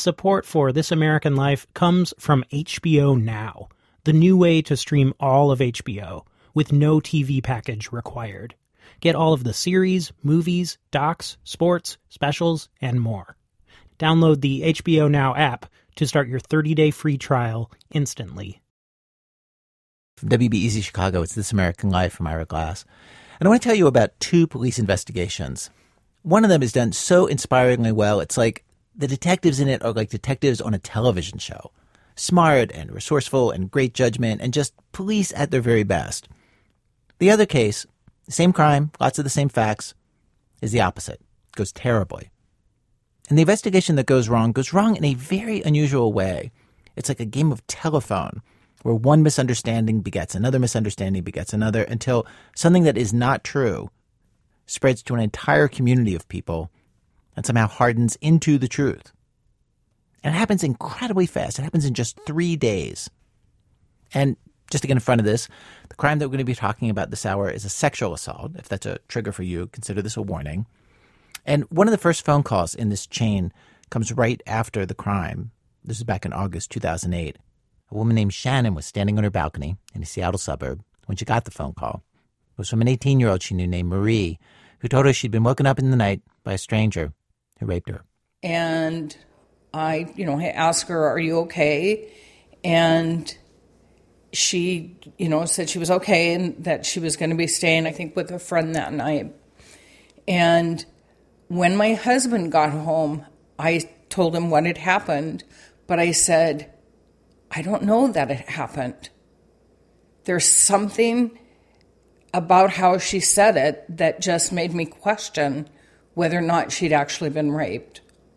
Support for This American Life comes from HBO Now, the new way to stream all of HBO, with no TV package required. Get all of the series, movies, docs, sports, specials, and more. Download the HBO Now app to start your 30-day free trial instantly. From WBEZ Chicago, it's This American Life from Ira Glass. And I want to tell you about two police investigations. One of them is done so inspiringly well, it's like the detectives in it are like detectives on a television show. Smart and resourceful and great judgment and just police at their very best. The other case, same crime, lots of the same facts, is the opposite. It goes terribly. And the investigation that goes wrong in a very unusual way. It's like a game of telephone where one misunderstanding begets another misunderstanding begets another until something that is not true spreads to an entire community of people and somehow hardens into the truth. And it happens incredibly fast. It happens in just 3 days. And just to get in front of this, the crime that we're going to be talking about this hour is a sexual assault. If that's a trigger for you, consider this a warning. And one of the first phone calls in this chain comes right after the crime. This is back in August 2008. A woman named Shannon was standing on her balcony in a Seattle suburb when she got the phone call. It was from an 18-year-old she knew named Marie, who told her she'd been woken up in the night by a stranger who raped her. And I asked her, "Are you okay?" And she, said she was okay and that she was going to be staying, I think, with a friend that night. And when my husband got home, I told him what had happened, but I said, "I don't know that it happened. There's something about how she said it that just made me question whether or not she'd actually been raped."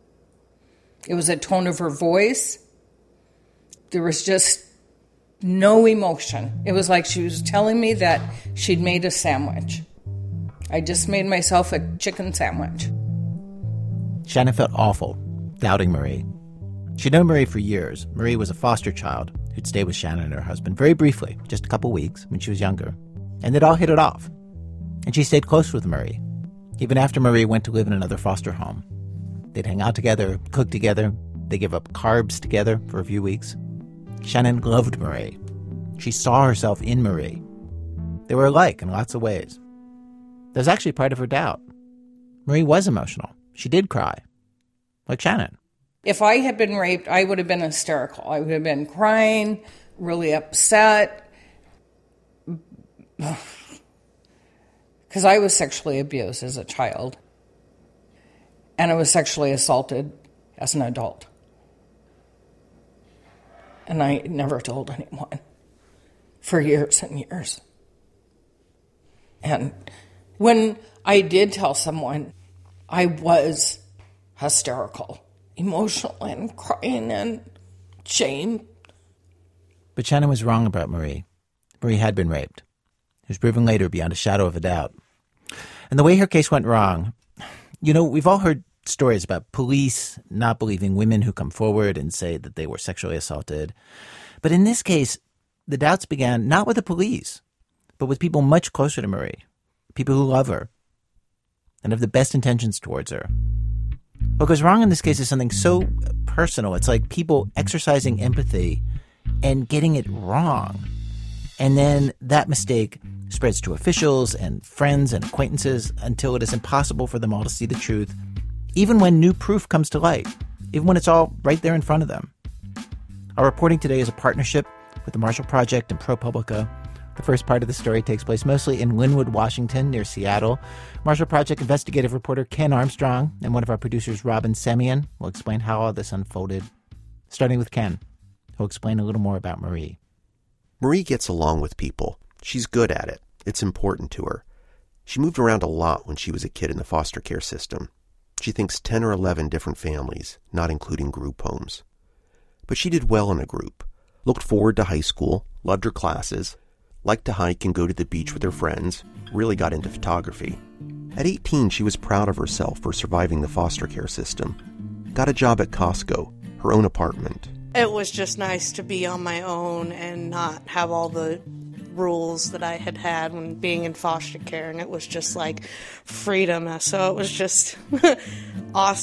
It was a tone of her voice. There was just no emotion. It was like she was telling me that she'd made a sandwich. I just made myself a chicken sandwich. Shannon felt awful, doubting Marie. She'd known Marie for years. Marie was a foster child who'd stayed with Shannon and her husband very briefly, just a couple weeks when she was younger. And they'd all hit it off. And she stayed close with Marie, even after Marie went to live in another foster home. They'd hang out together, cook together. They gave up carbs together for a few weeks. Shannon loved Marie. She saw herself in Marie. They were alike in lots of ways. There's actually part of her doubt. Marie was emotional. She did cry, like Shannon. If I had been raped, I would have been hysterical. I would have been crying, really upset. Because I was sexually abused as a child. And I was sexually assaulted as an adult. And I never told anyone for years and years. And when I did tell someone, I was hysterical, emotional and crying and shame. But Shannon was wrong about Marie. Marie had been raped. It was proven later beyond a shadow of a doubt. And the way her case went wrong, we've all heard stories about police not believing women who come forward and say that they were sexually assaulted. But in this case, the doubts began not with the police, but with people much closer to Marie, people who love her and have the best intentions towards her. What goes wrong in this case is something so personal. It's like people exercising empathy and getting it wrong. And then that mistake spreads to officials and friends and acquaintances until it is impossible for them all to see the truth, even when new proof comes to light, even when it's all right there in front of them. Our reporting today is a partnership with the Marshall Project and ProPublica. The first part of the story takes place mostly in Linwood, Washington, near Seattle. Marshall Project investigative reporter Ken Armstrong and one of our producers, Robin Semyon, will explain how all this unfolded. Starting with Ken, who'll explain a little more about Marie. Marie gets along with people. She's good at it. It's important to her. She moved around a lot when she was a kid in the foster care system. She thinks 10 or 11 different families, not including group homes. But she did well in a group, looked forward to high school, loved her classes, liked to hike and go to the beach with her friends, really got into photography. At 18, she was proud of herself for surviving the foster care system. Got a job at Costco, her own apartment. It was just nice to be on my own and not have all the rules that I had when being in foster care, and it was just like freedom. So it was just awesome.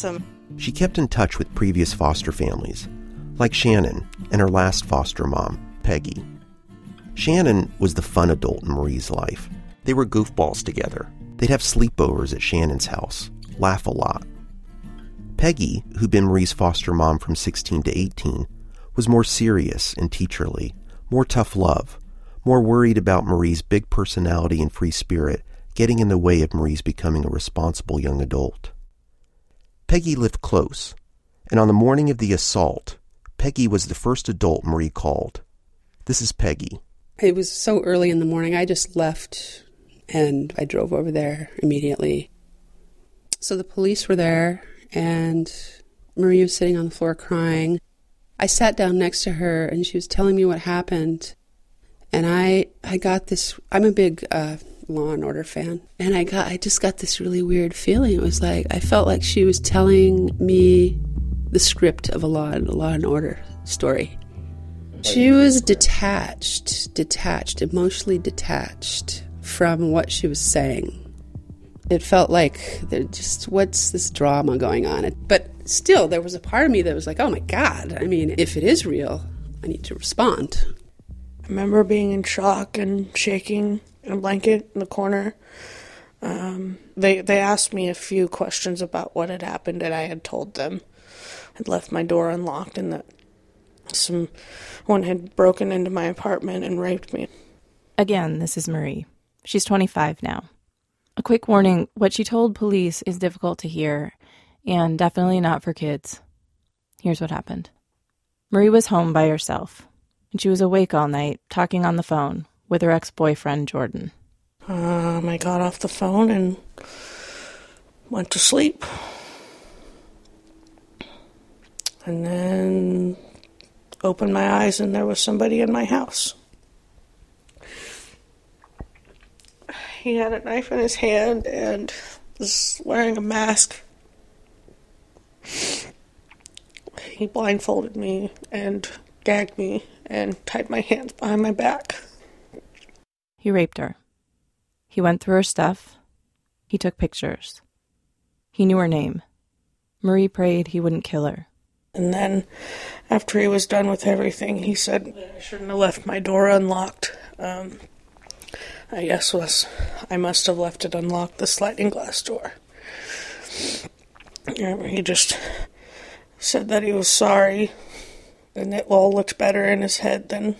She kept in touch with previous foster families, like Shannon and her last foster mom, Peggy. Shannon was the fun adult in Marie's life. They were goofballs together. They'd have sleepovers at Shannon's house, laugh a lot. Peggy, who'd been Marie's foster mom from 16 to 18, was more serious and teacherly, more tough love, more worried about Marie's big personality and free spirit getting in the way of Marie's becoming a responsible young adult. Peggy lived close, and on the morning of the assault, Peggy was the first adult Marie called. This is Peggy. It was so early in the morning, I just left and I drove over there immediately. So the police were there and Marie was sitting on the floor crying. I sat down next to her and she was telling me what happened. And I got this, I'm a big Law and Order fan. And I just got this really weird feeling. It was like, I felt like she was telling me the script of a Law and Order story. She was detached, emotionally detached from what she was saying. It felt like, what's this drama going on? But still, there was a part of me that was like, oh my God, I mean, if it is real, I need to respond. I remember being in shock and shaking in a blanket in the corner. They asked me a few questions about what had happened, and I had told them I'd left my door unlocked and that someone had broken into my apartment and raped me. Again, this is Marie. She's 25 now. A quick warning, what she told police is difficult to hear, and definitely not for kids. Here's what happened. Marie was home by herself, and she was awake all night, talking on the phone with her ex-boyfriend, Jordan. I got off the phone and went to sleep. And then opened my eyes and there was somebody in my house. He had a knife in his hand and was wearing a mask. He blindfolded me and gagged me and tied my hands behind my back. He raped her. He went through her stuff. He took pictures. He knew her name. Marie prayed he wouldn't kill her. And then, after he was done with everything, he said I shouldn't have left my door unlocked. I guess I must have left it unlocked, the sliding glass door. He just said that he was sorry, and it all looked better in his head than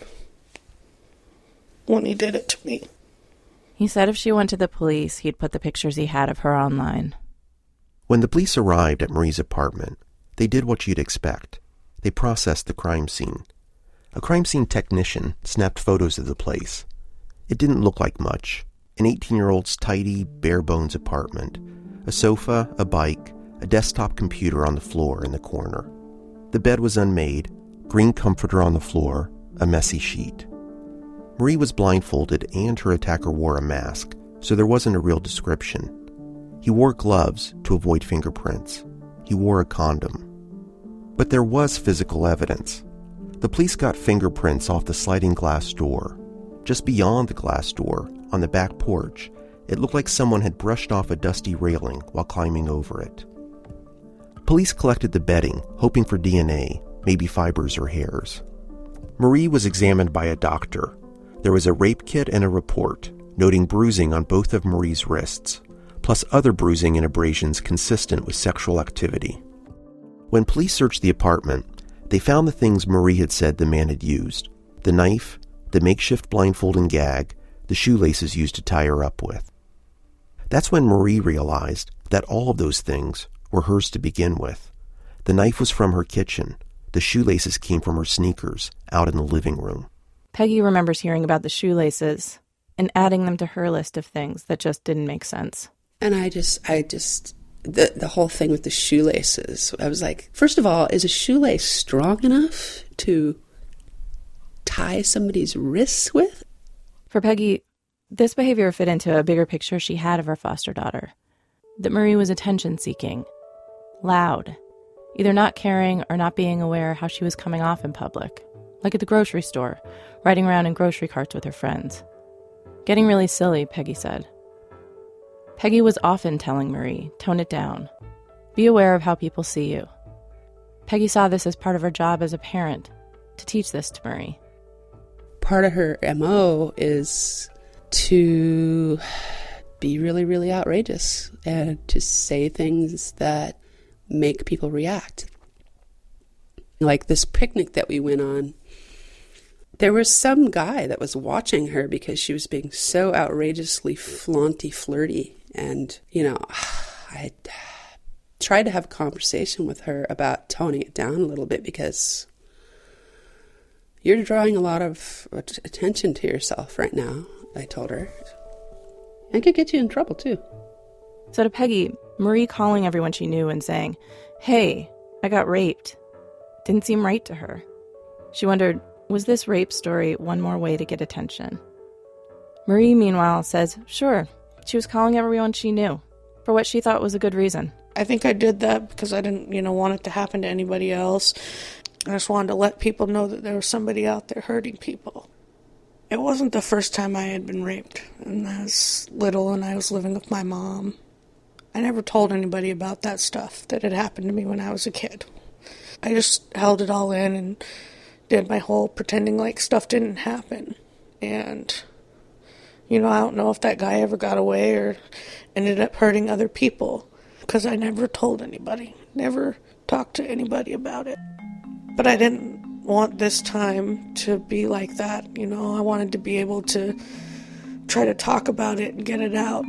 when he did it to me. He said if she went to the police, he'd put the pictures he had of her online. When the police arrived at Marie's apartment, they did what you'd expect. They processed the crime scene. A crime scene technician snapped photos of the place. It didn't look like much. An 18-year-old's tidy, bare-bones apartment. A sofa, a bike, a desktop computer on the floor in the corner. The bed was unmade, green comforter on the floor, a messy sheet. Marie was blindfolded and her attacker wore a mask, so there wasn't a real description. He wore gloves to avoid fingerprints. He wore a condom. But there was physical evidence. The police got fingerprints off the sliding glass door. Just beyond the glass door, on the back porch, it looked like someone had brushed off a dusty railing while climbing over it. Police collected the bedding, hoping for DNA, maybe fibers or hairs. Marie was examined by a doctor. There was a rape kit and a report, noting bruising on both of Marie's wrists, plus other bruising and abrasions consistent with sexual activity. When police searched the apartment, they found the things Marie had said the man had used: the knife, the makeshift blindfold and gag, the shoelaces used to tie her up with. That's when Marie realized that all of those things were hers to begin with. The knife was from her kitchen. The shoelaces came from her sneakers out in the living room. Peggy remembers hearing about the shoelaces and adding them to her list of things that just didn't make sense. And the whole thing with the shoelaces, I was like, first of all, is a shoelace strong enough to tie somebody's wrists with? For Peggy, this behavior fit into a bigger picture she had of her foster daughter. That Marie was attention-seeking, loud, either not caring or not being aware how she was coming off in public, like at the grocery store, riding around in grocery carts with her friends. Getting really silly, Peggy said. Peggy was often telling Marie, tone it down. Be aware of how people see you. Peggy saw this as part of her job as a parent, to teach this to Marie. Part of her MO is to be really, really outrageous and to say things that make people react. Like this picnic that we went on, there was some guy that was watching her because she was being so outrageously flaunty, flirty. And, I tried to have a conversation with her about toning it down a little bit because you're drawing a lot of attention to yourself right now, I told her. And could get you in trouble, too. So to Peggy, Marie calling everyone she knew and saying, "Hey, I got raped," didn't seem right to her. She wondered, was this rape story one more way to get attention? Marie, meanwhile, says, sure, she was calling everyone she knew for what she thought was a good reason. I think I did that because I didn't, want it to happen to anybody else. I just wanted to let people know that there was somebody out there hurting people. It wasn't the first time I had been raped. And I was little and I was living with my mom. I never told anybody about that stuff that had happened to me when I was a kid. I just held it all in and did my whole pretending like stuff didn't happen. And, I don't know if that guy ever got away or ended up hurting other people because I never told anybody, never talked to anybody about it. But I didn't want this time to be like that. I wanted to be able to try to talk about it and get it out.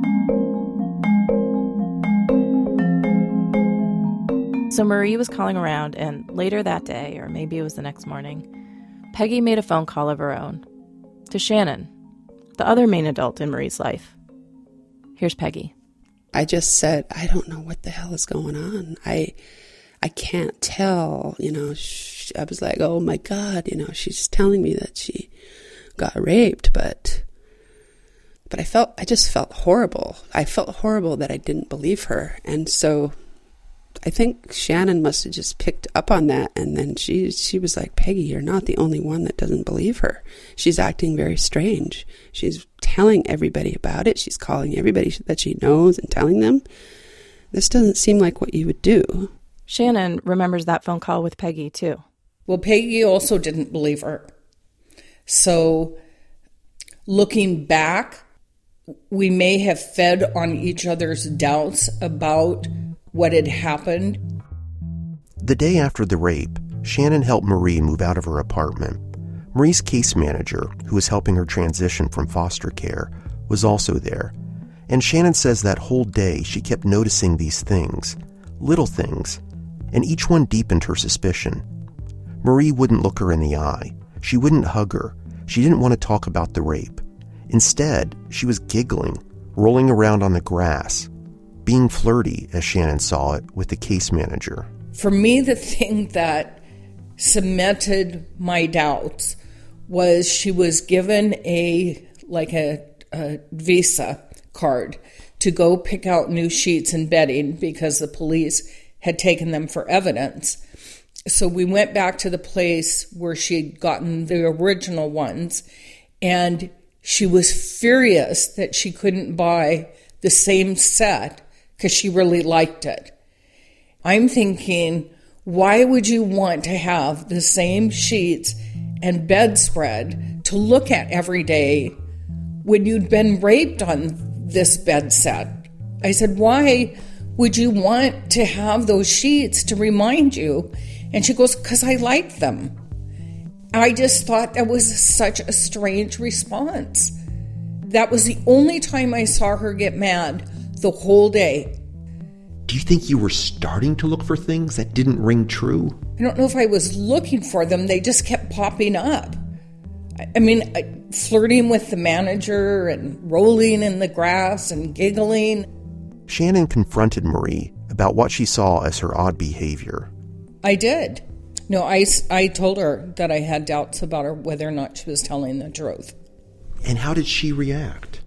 So Marie was calling around, and later that day, or maybe it was the next morning, Peggy made a phone call of her own to Shannon, the other main adult in Marie's life. Here's Peggy. I just said, I don't know what the hell is going on. I can't tell, I was like, oh my God, she's telling me that she got raped, but I just felt horrible. I felt horrible that I didn't believe her. And so I think Shannon must have just picked up on that. And then she was like, Peggy, you're not the only one that doesn't believe her. She's acting very strange. She's telling everybody about it. She's calling everybody that she knows and telling them. This doesn't seem like what you would do. Shannon remembers that phone call with Peggy, too. Well, Peggy also didn't believe her. So, looking back, we may have fed on each other's doubts about what had happened. The day after the rape, Shannon helped Marie move out of her apartment. Marie's case manager, who was helping her transition from foster care, was also there. And Shannon says that whole day she kept noticing these things, little things, and each one deepened her suspicion. Marie wouldn't look her in the eye. She wouldn't hug her. She didn't want to talk about the rape. Instead, she was giggling, rolling around on the grass, being flirty, as Shannon saw it, with the case manager. For me, the thing that cemented my doubts was she was given a Visa card to go pick out new sheets and bedding because the police had taken them for evidence. So we went back to the place where she'd gotten the original ones, and she was furious that she couldn't buy the same set because she really liked it. I'm thinking, why would you want to have the same sheets and bedspread to look at every day when you'd been raped on this bed set? I said, why would you want to have those sheets to remind you? And she goes, because I like them. I just thought that was such a strange response. That was the only time I saw her get mad the whole day. Do you think you were starting to look for things that didn't ring true? I don't know if I was looking for them. They just kept popping up. Flirting with the manager and rolling in the grass and giggling. Shannon confronted Marie about what she saw as her odd behavior. I did. No, I told her that I had doubts about her, whether or not she was telling the truth. And how did she react?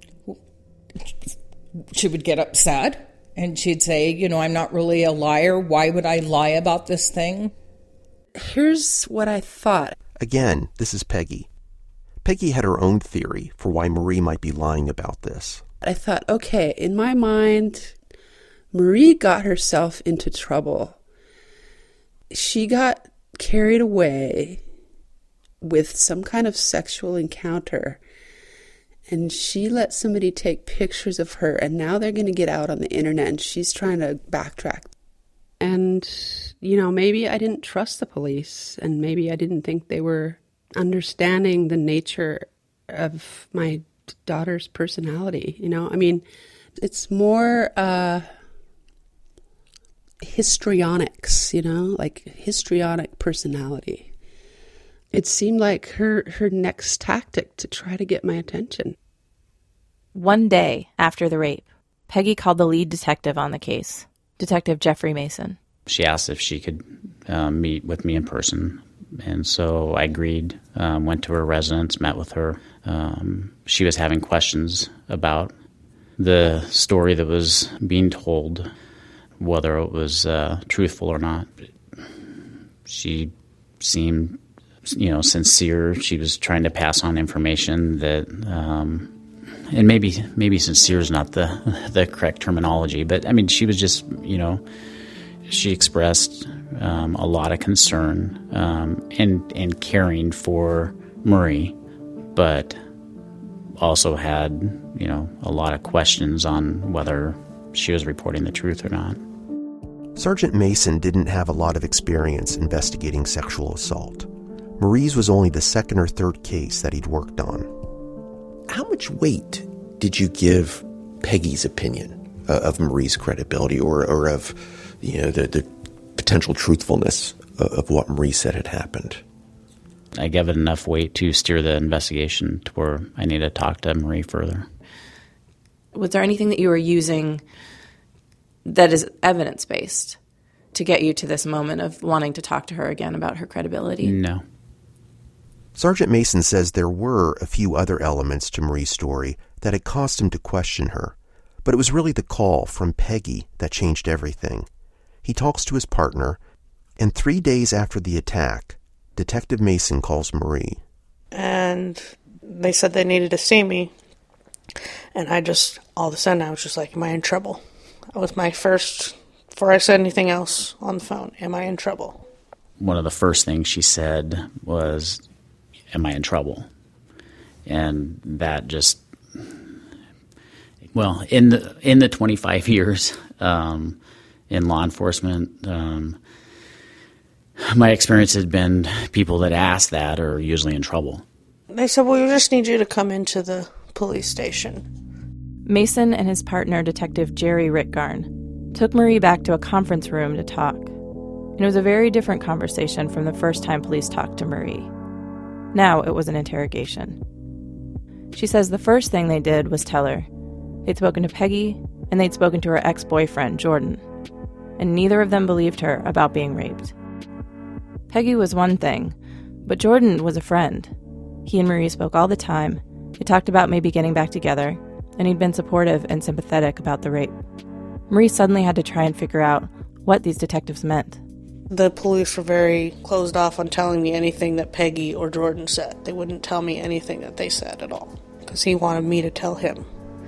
She would get upset. And she'd say, I'm not really a liar. Why would I lie about this thing? Here's what I thought. Again, this is Peggy. Peggy had her own theory for why Marie might be lying about this. I thought, okay, in my mind, Marie got herself into trouble. She got carried away with some kind of sexual encounter, and she let somebody take pictures of her, and now they're going to get out on the internet, and she's trying to backtrack. And, maybe I didn't trust the police, and maybe I didn't think they were understanding the nature of my daughter's personality. It's more histrionics, like histrionic personality. It seemed like her next tactic to try to get my attention. One day after the rape, Peggy called the lead detective on the case, Detective Jeffrey Mason. She asked if she could meet with me in person, and so I agreed, went to her residence, met with her. She was having questions about the story that was being told, whether it was truthful or not. She seemed, sincere. She was trying to pass on information that, and maybe sincere is not the correct terminology, but she was just, she expressed a lot of concern and caring for Marie, but also had, a lot of questions on whether she was reporting the truth or not. Sergeant Mason didn't have a lot of experience investigating sexual assault. Marie's was only the second or third case that he'd worked on. How much weight did you give Peggy's opinion of Marie's credibility or of, the potential truthfulness of what Marie said had happened? I gave it enough weight to steer the investigation to where I needed to talk to Marie further. Was there anything that you were using that is evidence-based to get you to this moment of wanting to talk to her again about her credibility? No. Sergeant Mason says there were a few other elements to Marie's story that had caused him to question her, but it was really the call from Peggy that changed everything. He talks to his partner, and 3 days after the attack, Detective Mason calls Marie. And they said they needed to see me, and all of a sudden I was just like, am I in trouble? That was my first, before I said anything else on the phone, am I in trouble? One of the first things she said was, am I in trouble? And that just, in the 25 years in law enforcement, my experience had been people that ask that are usually in trouble. They said, well, we just need you to come into the police station. Mason and his partner, Detective Jerry Ritgarn, took Marie back to a conference room to talk. And it was a very different conversation from the first time police talked to Marie. Now it was an interrogation. She says the first thing they did was tell her they'd spoken to Peggy and they'd spoken to her ex-boyfriend, Jordan. And neither of them believed her about being raped. Peggy was one thing, but Jordan was a friend. He and Marie spoke all the time. They talked about maybe getting back together, and he'd been supportive and sympathetic about the rape. Marie suddenly had to try and figure out what these detectives meant. The police were very closed off on telling me anything that Peggy or Jordan said. They wouldn't tell me anything that they said at all, because he wanted me to tell him.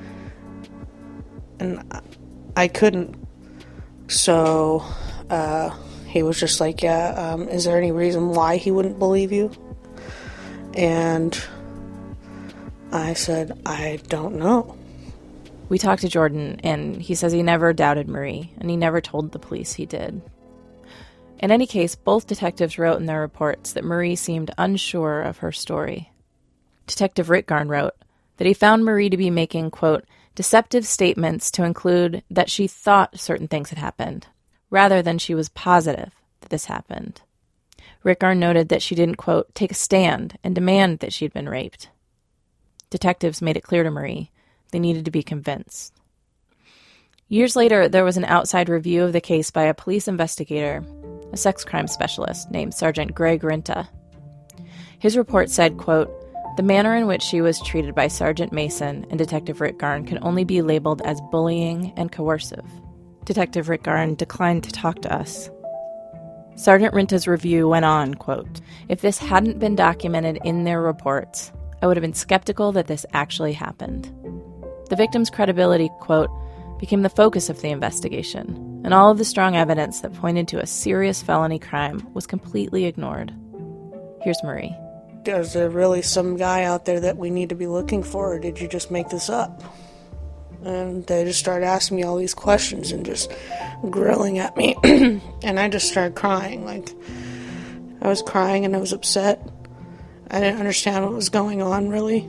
And I couldn't. So he was just like, is there any reason why he wouldn't believe you? And I said, I don't know. We talked to Jordan, and he says he never doubted Marie, and he never told the police he did. In any case, both detectives wrote in their reports that Marie seemed unsure of her story. Detective Ritgarn wrote that he found Marie to be making, quote, deceptive statements to include that she thought certain things had happened, rather than she was positive that this happened. Ritgarn noted that she didn't, quote, take a stand and demand that she'd been raped. Detectives made it clear to Marie they needed to be convinced. Years later, there was an outside review of the case by a police investigator, a sex crime specialist named Sergeant Greg Rinta. His report said, quote, the manner in which she was treated by Sergeant Mason and Detective Ritgarn can only be labeled as bullying and coercive. Detective Ritgarn declined to talk to us. Sergeant Rinta's review went on, quote, if this hadn't been documented in their reports, I would have been skeptical that this actually happened. The victim's credibility, quote, became the focus of the investigation, and all of the strong evidence that pointed to a serious felony crime was completely ignored. Here's Marie. Is there really some guy out there that we need to be looking for, or did you just make this up? And they just started asking me all these questions and just grilling at me. And I just started crying. Like, I was crying and I was upset. I didn't understand what was going on, really.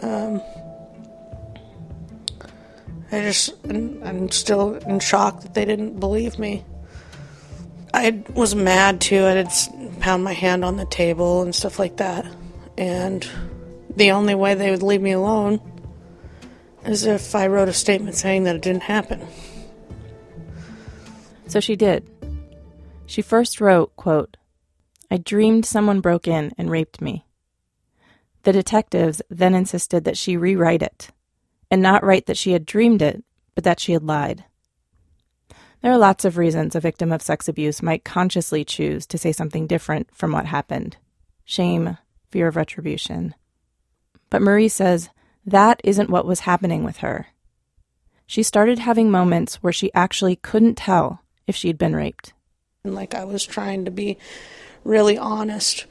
I'm still in shock that they didn't believe me. I was mad, too. I did pound my hand on the table and stuff like that. And the only way they would leave me alone is if I wrote a statement saying that it didn't happen. So she did. She first wrote, quote, "I dreamed someone broke in and raped me." The detectives then insisted that she rewrite it, and not write that she had dreamed it, but that she had lied. There are lots of reasons a victim of sex abuse might consciously choose to say something different from what happened. Shame, fear of retribution. But Marie says that isn't what was happening with her. She started having moments where she actually couldn't tell if she'd been raped. And like, I was trying to be really honest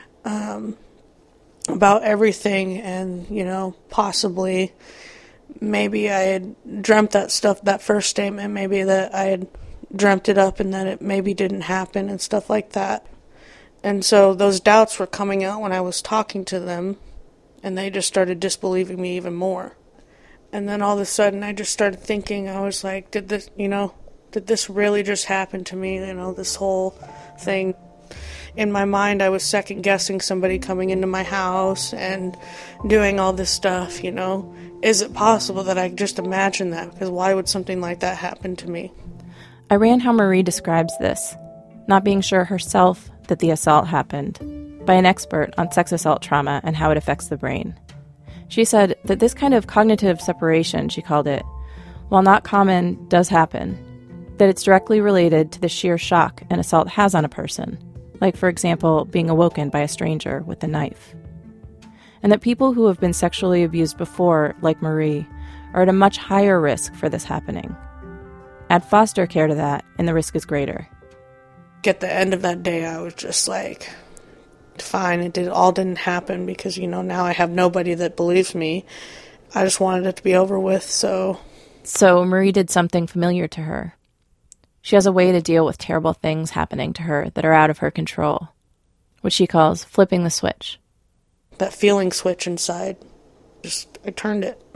about everything, and, you know, possibly maybe I had dreamt that stuff, that first statement, maybe that I had dreamt it up and that it maybe didn't happen and stuff like that. And so those doubts were coming out when I was talking to them, and they just started disbelieving me even more. And then all of a sudden I just started thinking, I was like, did this really just happen to me? You know, this whole thing. In my mind, I was second-guessing somebody coming into my house and doing all this stuff, you know. Is it possible that I just imagined that? Because why would something like that happen to me? I ran how Marie describes this, not being sure herself that the assault happened, by an expert on sex assault trauma and how it affects the brain. She said that this kind of cognitive separation, she called it, while not common, does happen, that it's directly related to the sheer shock an assault has on a person, like, for example, being awoken by a stranger with a knife. And that people who have been sexually abused before, like Marie, are at a much higher risk for this happening. Add foster care to that, and the risk is greater. At the end of that day, I was just like, fine, it all didn't happen because, you know, now I have nobody that believes me. I just wanted it to be over with, So Marie did something familiar to her. She has a way to deal with terrible things happening to her that are out of her control, what she calls flipping the switch. That feeling switch inside, I turned it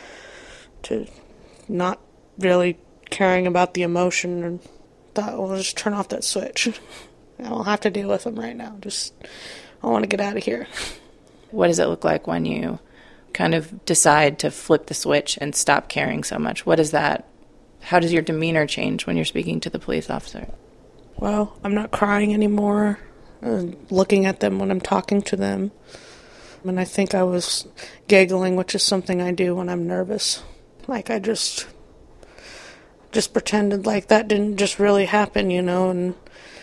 to not really caring about the emotion, and thought, well, just turn off that switch. I don't have to deal with them right now. I want to get out of here. What does it look like when you kind of decide to flip the switch and stop caring so much? How does your demeanor change when you're speaking to the police officer? Well, I'm not crying anymore, looking at them when I'm talking to them. And I think I was giggling, which is something I do when I'm nervous. Like, I just pretended like that didn't just really happen, you know, and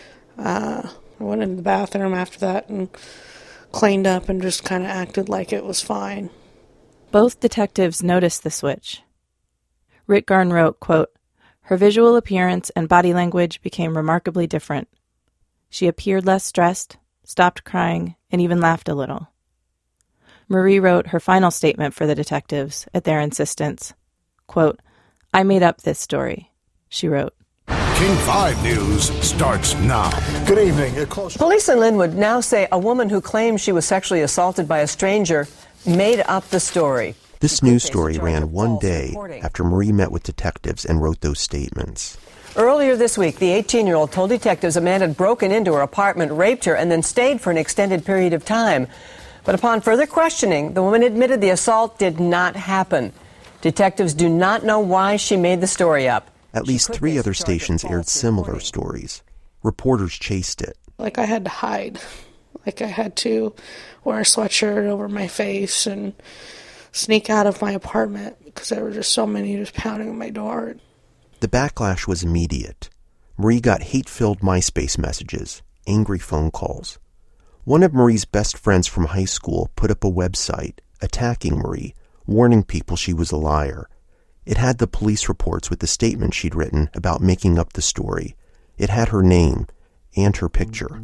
I went in the bathroom after that and cleaned up and just kind of acted like it was fine. Both detectives noticed the switch. Rick Garn wrote, quote, "Her visual appearance and body language became remarkably different. She appeared less stressed, stopped crying, and even laughed a little." Marie wrote her final statement for the detectives at their insistence. Quote, "I made up this story," she wrote. King 5 News starts now. Good evening. Police in Linwood now say a woman who claims she was sexually assaulted by a stranger made up the story. This news story ran one day after Marie met with detectives and wrote those statements. Earlier this week, the 18-year-old told detectives a man had broken into her apartment, raped her, and then stayed for an extended period of time. But upon further questioning, the woman admitted the assault did not happen. Detectives do not know why she made the story up. At least 3 other stations aired similar stories. Reporters chased it. Like, I had to hide. Like, I had to wear a sweatshirt over my face and sneak out of my apartment because there were just so many just pounding on my door. The backlash was immediate. Marie got hate-filled MySpace messages, angry phone calls. One of Marie's best friends from high school put up a website attacking Marie, warning people she was a liar. It had the police reports with the statement she'd written about making up the story. It had her name and her picture.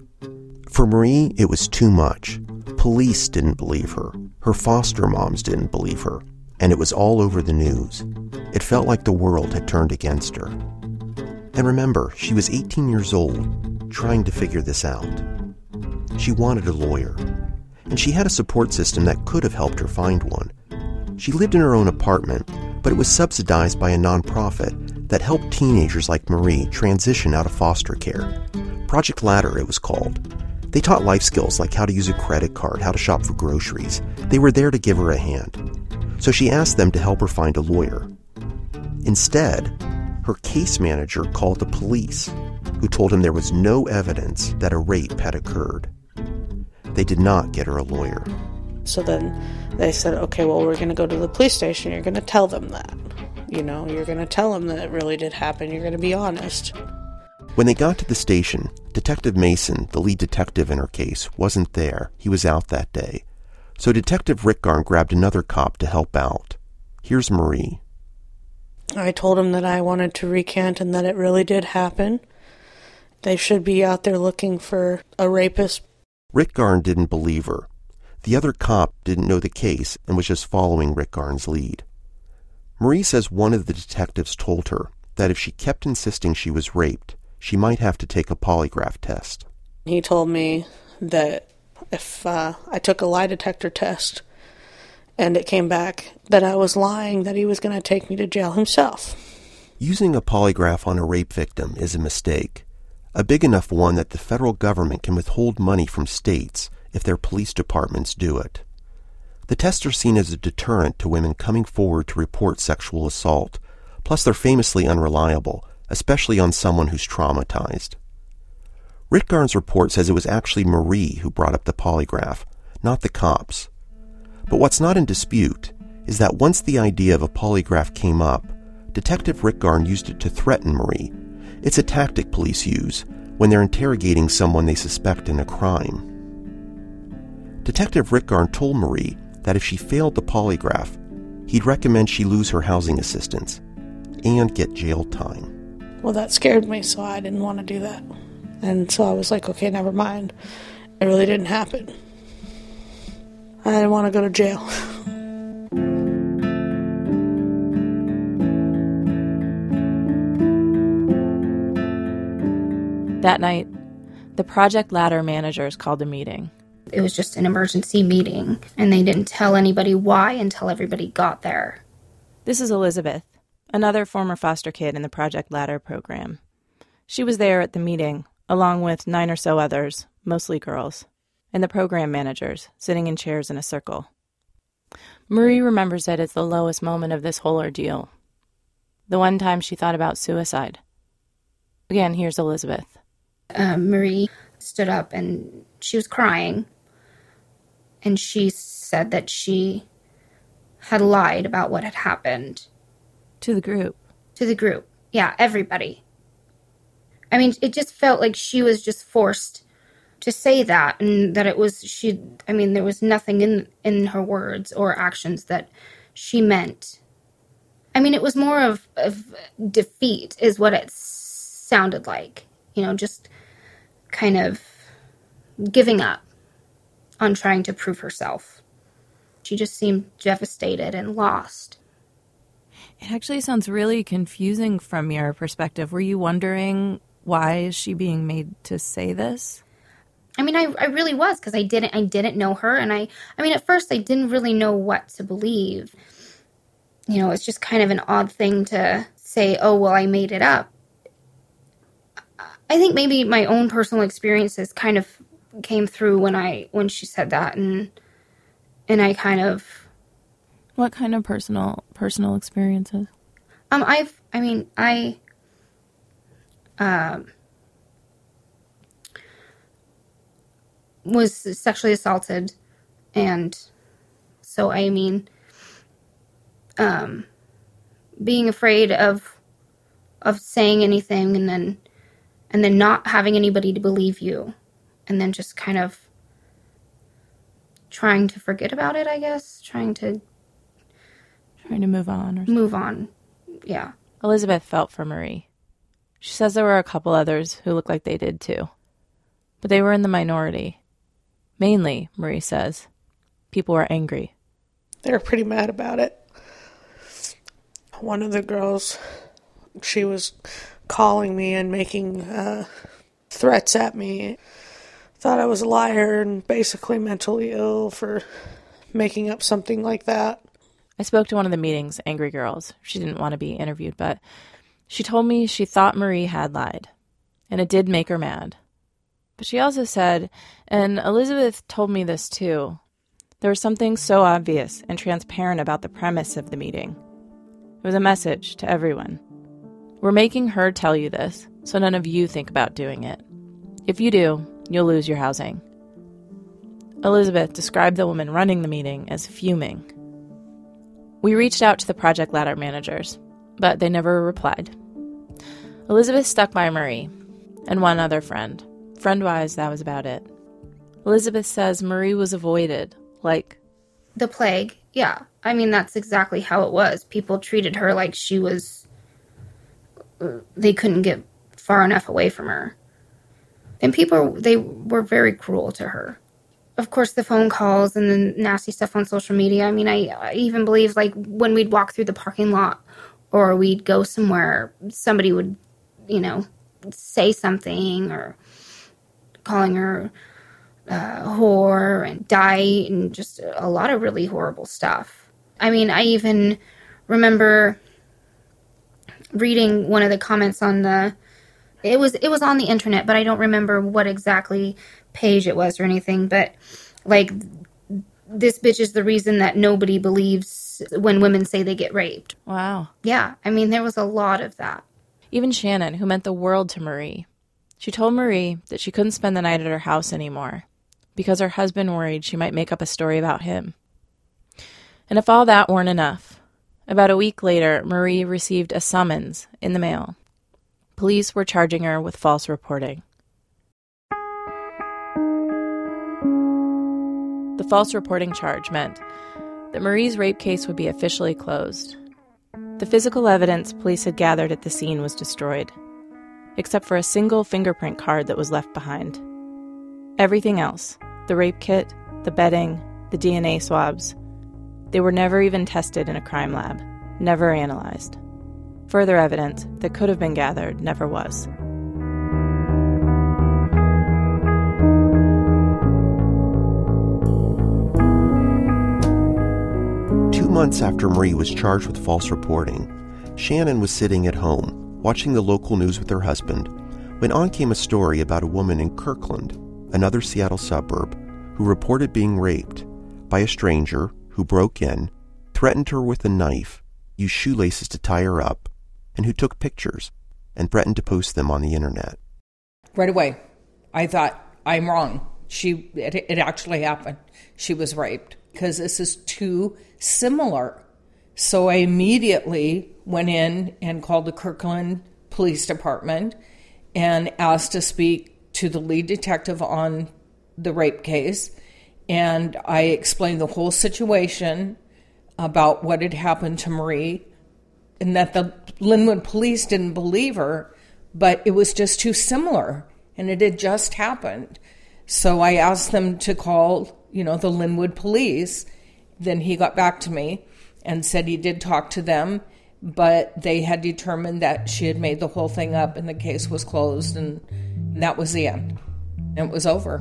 For Marie, it was too much. Police didn't believe her. Her foster moms didn't believe her. And it was all over the news. It felt like the world had turned against her. And remember, she was 18 years old, trying to figure this out. She wanted a lawyer. And she had a support system that could have helped her find one. She lived in her own apartment, but it was subsidized by a nonprofit that helped teenagers like Marie transition out of foster care. Project Ladder, it was called. They taught life skills like how to use a credit card, how to shop for groceries. They were there to give her a hand. So she asked them to help her find a lawyer. Instead, her case manager called the police, who told him there was no evidence that a rape had occurred. They did not get her a lawyer. So then they said, okay, well, we're going to go to the police station. You're going to tell them that. You know, you're going to tell them that it really did happen. You're going to be honest. When they got to the station, Detective Mason, the lead detective in her case, wasn't there. He was out that day. So Detective Rickgarn grabbed another cop to help out. Here's Marie. I told him that I wanted to recant and that it really did happen. They should be out there looking for a rapist. Rickgarn didn't believe her. The other cop didn't know the case and was just following Rickgarn's lead. Marie says one of the detectives told her that if she kept insisting she was raped, she might have to take a polygraph test. He told me that if I took a lie detector test and it came back that I was lying, that he was going to take me to jail himself. Using a polygraph on a rape victim is a mistake, a big enough one that the federal government can withhold money from states if their police departments do it. The tests are seen as a deterrent to women coming forward to report sexual assault, plus they're famously unreliable, especially on someone who's traumatized. Rickgarn's report says it was actually Marie who brought up the polygraph, not the cops. But what's not in dispute is that once the idea of a polygraph came up, Detective Rickgarn used it to threaten Marie. It's a tactic police use when they're interrogating someone they suspect in a crime. Detective Rickgarn told Marie that if she failed the polygraph, he'd recommend she lose her housing assistance and get jail time. Well, that scared me, so I didn't want to do that. And so I was like, okay, never mind. It really didn't happen. I didn't want to go to jail. That night, the Project Ladder managers called a meeting. It was just an emergency meeting, and they didn't tell anybody why until everybody got there. This is Elizabeth, another former foster kid in the Project Ladder program. She was there at the meeting, along with 9 or so others, mostly girls, and the program managers, sitting in chairs in a circle. Marie remembers it as the lowest moment of this whole ordeal. The one time she thought about suicide. Again, here's Elizabeth. Marie stood up and she was crying. And she said that she had lied about what had happened. To the group. To the group. Yeah, everybody. I mean, it just felt like she was just forced to say that, and that it was there was nothing in her words or actions that she meant. I mean, it was more of defeat is what it sounded like. Just kind of giving up on trying to prove herself. She just seemed devastated and lost. It actually sounds really confusing from your perspective. Were you wondering, why is she being made to say this? I mean, I really was, because I didn't know her, and I mean, at first I didn't really know what to believe. It's just kind of an odd thing to say, oh, well, I made it up. I think maybe my own personal experiences kind of came through when she said that, and I kind of... What kind of personal experiences? I was sexually assaulted, and so being afraid of saying anything, and then not having anybody to believe you, and then just kind of trying to forget about it, I guess, trying to Trying to move on. Move on. Yeah. Elizabeth felt for Marie. She says there were a couple others who looked like they did too. But they were in the minority. Mainly, Marie says, people were angry. They were pretty mad about it. One of the girls, she was calling me and making threats at me. Thought I was a liar and basically mentally ill for making up something like that. I spoke to one of the meeting's angry girls. She didn't want to be interviewed, but she told me she thought Marie had lied, and it did make her mad. But she also said, and Elizabeth told me this too, there was something so obvious and transparent about the premise of the meeting. It was a message to everyone. We're making her tell you this, so none of you think about doing it. If you do, you'll lose your housing. Elizabeth described the woman running the meeting as fuming. We reached out to the Project Ladder managers, but they never replied. Elizabeth stuck by Marie and one other friend. Friend-wise, that was about it. Elizabeth says Marie was avoided, like the plague. Yeah. I mean, that's exactly how it was. People treated her like she was... They couldn't get far enough away from her. And they were very cruel to her. Of course, the phone calls and the nasty stuff on social media. I mean, I even believe, like, when we'd walk through the parking lot or we'd go somewhere, somebody would, say something or calling her whore and dyke and just a lot of really horrible stuff. I mean, I even remember reading one of the comments on it was on the internet, but I don't remember what exactly page it was or anything, but like, this bitch is the reason that nobody believes when women say they get raped. Wow. Yeah, I mean, there was a lot of that. Even Shannon, who meant the world to Marie, she told Marie that she couldn't spend the night at her house anymore because her husband worried she might make up a story about him. And if all that weren't enough, about a week later, Marie received a summons in the mail. Police were charging her with false reporting. The false reporting charge meant that Marie's rape case would be officially closed. The physical evidence police had gathered at the scene was destroyed, except for a single fingerprint card that was left behind. Everything else, the rape kit, the bedding, the DNA swabs, they were never even tested in a crime lab, never analyzed. Further evidence that could have been gathered never was. Months after Marie was charged with false reporting, Shannon was sitting at home, watching the local news with her husband, when on came a story about a woman in Kirkland, another Seattle suburb, who reported being raped by a stranger who broke in, threatened her with a knife, used shoelaces to tie her up, and who took pictures and threatened to post them on the internet. Right away, I thought, I'm wrong. It actually happened. She was raped. Because this is too similar. So I immediately went in and called the Kirkland Police Department and asked to speak to the lead detective on the rape case. And I explained the whole situation about what had happened to Marie and that the Linwood police didn't believe her, but it was just too similar and it had just happened. So I asked them to call the Linwood police. Then he got back to me and said he did talk to them, but they had determined that she had made the whole thing up and the case was closed, and that was the end. It was over.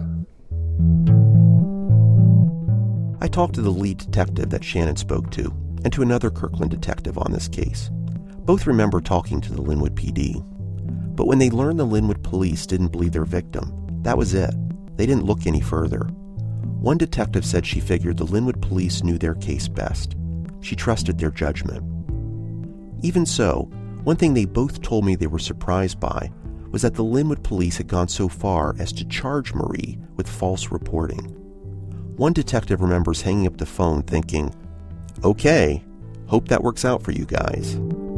I talked to the lead detective that Shannon spoke to and to another Kirkland detective on this case. Both remember talking to the Linwood PD. But when they learned the Linwood police didn't believe their victim, that was it. They didn't look any further. One detective said she figured the Linwood police knew their case best. She trusted their judgment. Even so, one thing they both told me they were surprised by was that the Linwood police had gone so far as to charge Marie with false reporting. One detective remembers hanging up the phone thinking, okay, hope that works out for you guys.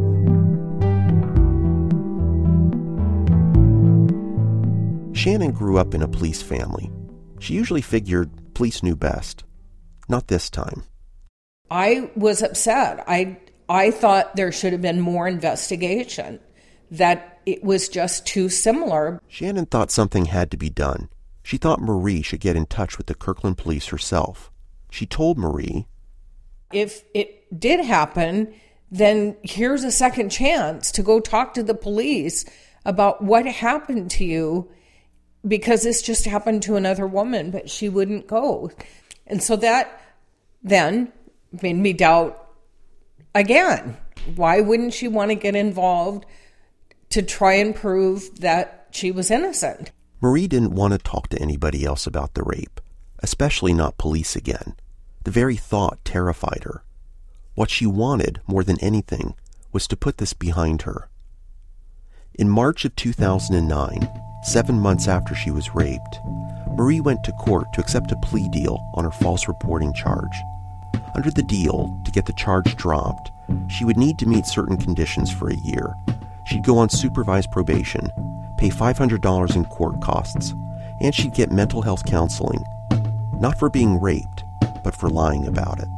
Shannon grew up in a police family. She usually figured police knew best. Not this time. I was upset. I thought there should have been more investigation, that it was just too similar. Shannon thought something had to be done. She thought Marie should get in touch with the Kirkland police herself. She told Marie, if it did happen, then here's a second chance to go talk to the police about what happened to you, because this just happened to another woman, but she wouldn't go. And so that then made me doubt again. Why wouldn't she want to get involved to try and prove that she was innocent? Marie didn't want to talk to anybody else about the rape, especially not police again. The very thought terrified her. What she wanted, more than anything, was to put this behind her. In March of 2009, 7 months after she was raped, Marie went to court to accept a plea deal on her false reporting charge. Under the deal, to get the charge dropped, she would need to meet certain conditions for a year. She'd go on supervised probation, pay $500 in court costs, and she'd get mental health counseling, not for being raped, but for lying about it.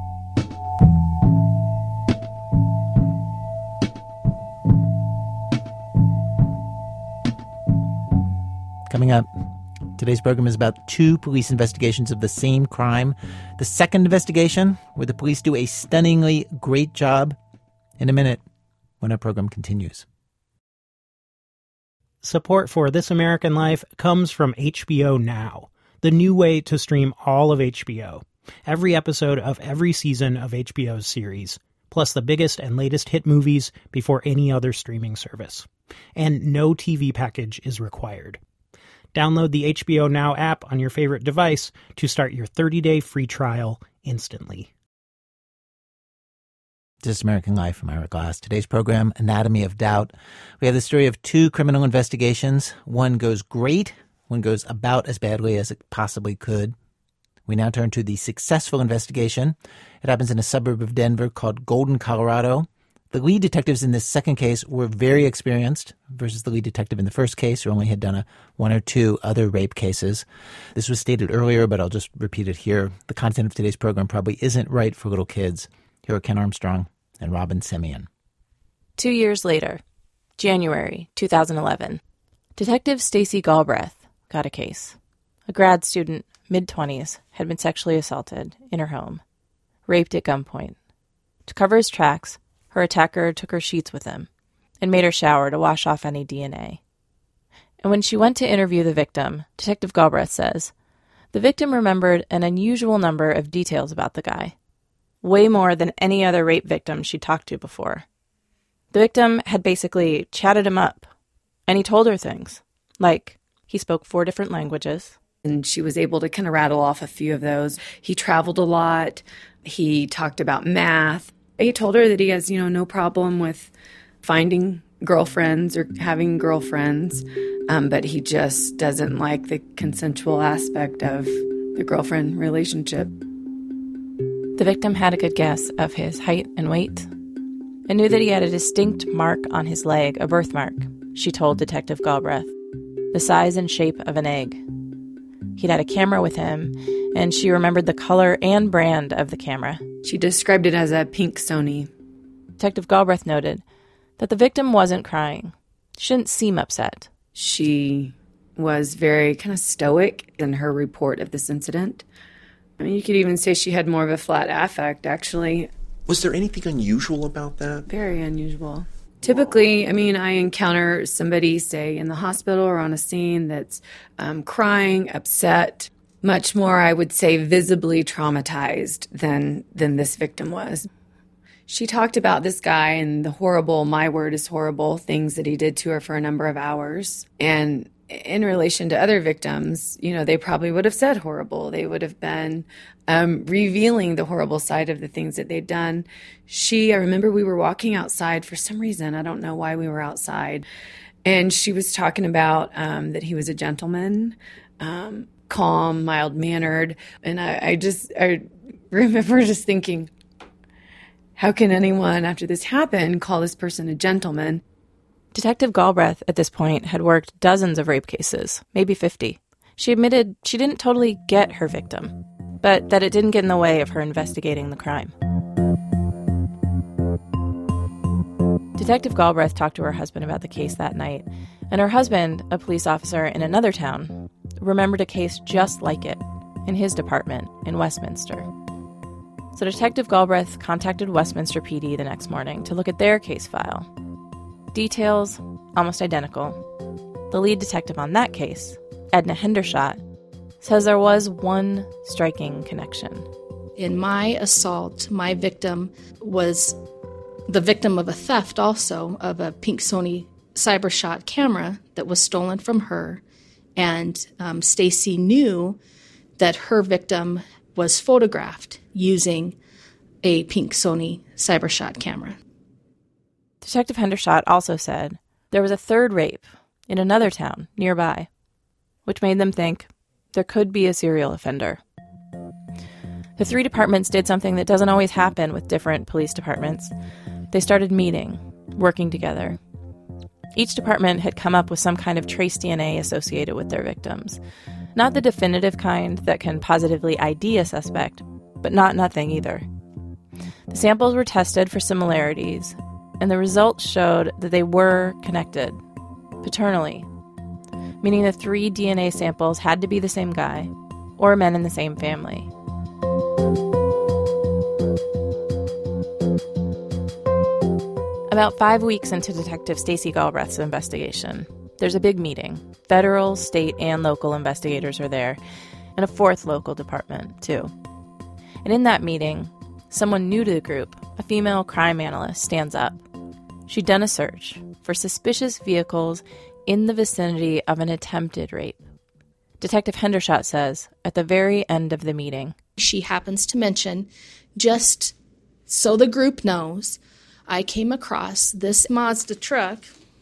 Coming up, today's program is about 2 police investigations of the same crime. The second investigation, where the police do a stunningly great job, in a minute when our program continues. Support for This American Life comes from HBO Now, the new way to stream all of HBO. Every episode of every season of HBO's series, plus the biggest and latest hit movies before any other streaming service. And no TV package is required. Download the HBO Now app on your favorite device to start your 30-day free trial instantly. This American Life, I'm Ira Glass. Today's program, Anatomy of Doubt. We have the story of 2 criminal investigations. One goes great, one goes about as badly as it possibly could. We now turn to the successful investigation. It happens in a suburb of Denver called Golden, Colorado. The lead detectives in this second case were very experienced versus the lead detective in the first case, who only had done 1 or 2 other rape cases. This was stated earlier, but I'll just repeat it here. The content of today's program probably isn't right for little kids. Here are Ken Armstrong and Robin Semien. 2 years later, January 2011, Detective Stacy Galbraith got a case. A grad student, mid-20s, had been sexually assaulted in her home, raped at gunpoint. To cover his tracks, her attacker took her sheets with him and made her shower to wash off any DNA. And when she went to interview the victim, Detective Galbraith says, the victim remembered an unusual number of details about the guy, way more than any other rape victim she'd talked to before. The victim had basically chatted him up, and he told her things, like he spoke 4 different languages. And she was able to kind of rattle off a few of those. He traveled a lot. He talked about math. He told her that he has, no problem with finding girlfriends or having girlfriends, but he just doesn't like the consensual aspect of the girlfriend relationship. The victim had a good guess of his height and weight and knew that he had a distinct mark on his leg, a birthmark, she told Detective Galbraith, the size and shape of an egg. He'd had a camera with him, and she remembered the color and brand of the camera. She described it as a pink Sony. Detective Galbraith noted that the victim wasn't crying. She didn't seem upset. She was very kind of stoic in her report of this incident. I mean, you could even say she had more of a flat affect, actually. Was there anything unusual about that? Very unusual. Typically, I encounter somebody, say, in the hospital or on a scene that's crying, upset, much more, I would say, visibly traumatized than this victim was. She talked about this guy and the horrible, my word is horrible, things that he did to her for a number of hours. And in relation to other victims, they probably would have said horrible. They would have been revealing the horrible side of the things that they'd done. I remember we were walking outside for some reason. I don't know why we were outside. And she was talking about that he was a gentleman, calm, mild-mannered. And I remember just thinking, how can anyone, after this happened, call this person a gentleman? Detective Galbraith, at this point, had worked dozens of rape cases, maybe 50. She admitted she didn't totally get her victim, but that it didn't get in the way of her investigating the crime. Detective Galbraith talked to her husband about the case that night, and her husband, a police officer in another town, remembered a case just like it in his department in Westminster. So Detective Galbraith contacted Westminster PD the next morning to look at their case file. Details almost identical. The lead detective on that case, Edna Hendershot, says there was one striking connection. In my assault, my victim was the victim of a theft also of a pink Sony CyberShot camera that was stolen from her. And Stacy knew that her victim was photographed using a pink Sony CyberShot camera. Detective Hendershot also said there was a third rape in another town nearby, which made them think there could be a serial offender. The three departments did something that doesn't always happen with different police departments. They started meeting, working together. Each department had come up with some kind of trace DNA associated with their victims. Not the definitive kind that can positively ID a suspect, but not nothing either. The samples were tested for similarities, and the results showed that they were connected, paternally, meaning the 3 DNA samples had to be the same guy, or men in the same family. About 5 weeks into Detective Stacy Galbraith's investigation, there's a big meeting. Federal, state, and local investigators are there, and a 4th local department, too. And in that meeting, someone new to the group, a female crime analyst, stands up. She'd done a search for suspicious vehicles in the vicinity of an attempted rape. Detective Hendershot says, at the very end of the meeting, she happens to mention, just so the group knows, I came across this Mazda truck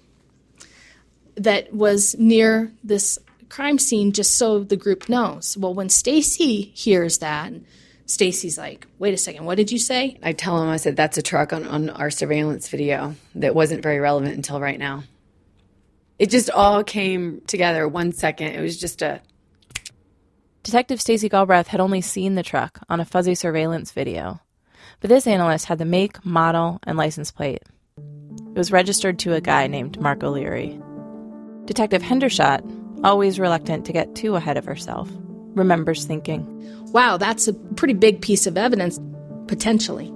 that was near this crime scene, just so the group knows. Well, when Stacy hears that, Stacy's like, wait a second, what did you say? I tell him, I said, that's a truck on our surveillance video that wasn't very relevant until right now. It just all came together 1 second. It was just a... Detective Stacy Galbraith had only seen the truck on a fuzzy surveillance video, but this analyst had the make, model, and license plate. It was registered to a guy named Mark O'Leary. Detective Hendershot, always reluctant to get too ahead of herself, remembers thinking, wow, that's a pretty big piece of evidence, potentially.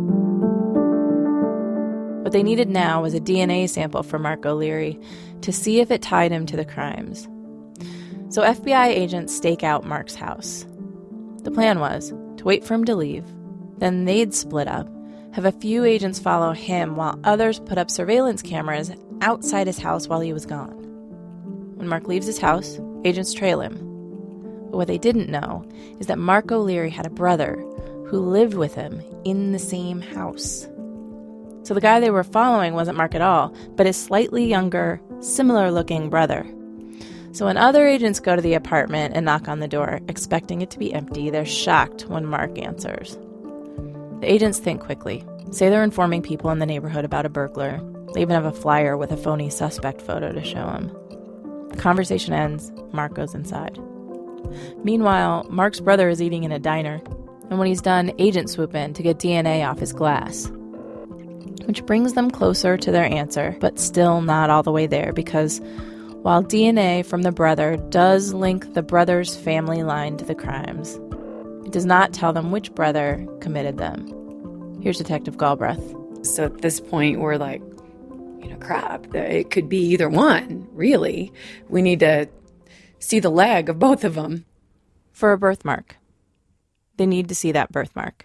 What they needed now was a DNA sample from Mark O'Leary to see if it tied him to the crimes. So FBI agents stake out Mark's house. The plan was to wait for him to leave, then they'd split up, have a few agents follow him while others put up surveillance cameras outside his house while he was gone. When Mark leaves his house, agents trail him. But what they didn't know is that Mark O'Leary had a brother who lived with him in the same house. So the guy they were following wasn't Mark at all, but his slightly younger, similar-looking brother. So when other agents go to the apartment and knock on the door, expecting it to be empty, they're shocked when Mark answers. The agents think quickly, say they're informing people in the neighborhood about a burglar. They even have a flyer with a phony suspect photo to show him. The conversation ends, Mark goes inside. Meanwhile, Mark's brother is eating in a diner, and when he's done, agents swoop in to get DNA off his glass. Which brings them closer to their answer, but still not all the way there, because while DNA from the brother does link the brother's family line to the crimes, it does not tell them which brother committed them. Here's Detective Galbraith. So at this point, we're like, crap, it could be either one, really. We need to see the leg of both of them. For a birthmark. They need to see that birthmark.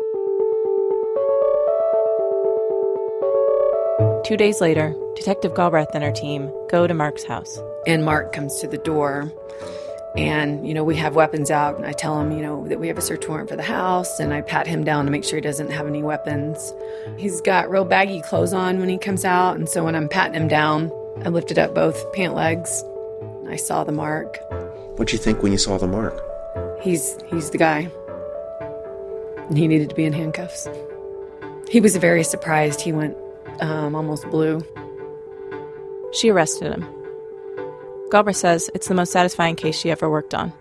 2 days later, Detective Galbraith and her team go to Mark's house. And Mark comes to the door, and, we have weapons out, and I tell him, that we have a search warrant for the house, and I pat him down to make sure he doesn't have any weapons. He's got real baggy clothes on when he comes out, and so when I'm patting him down, I lifted up both pant legs. I saw the mark. What'd you think when you saw the mark? He's the guy. And he needed to be in handcuffs. He was very surprised. He went almost blue. She arrested him. Galbraith says it's the most satisfying case she ever worked on.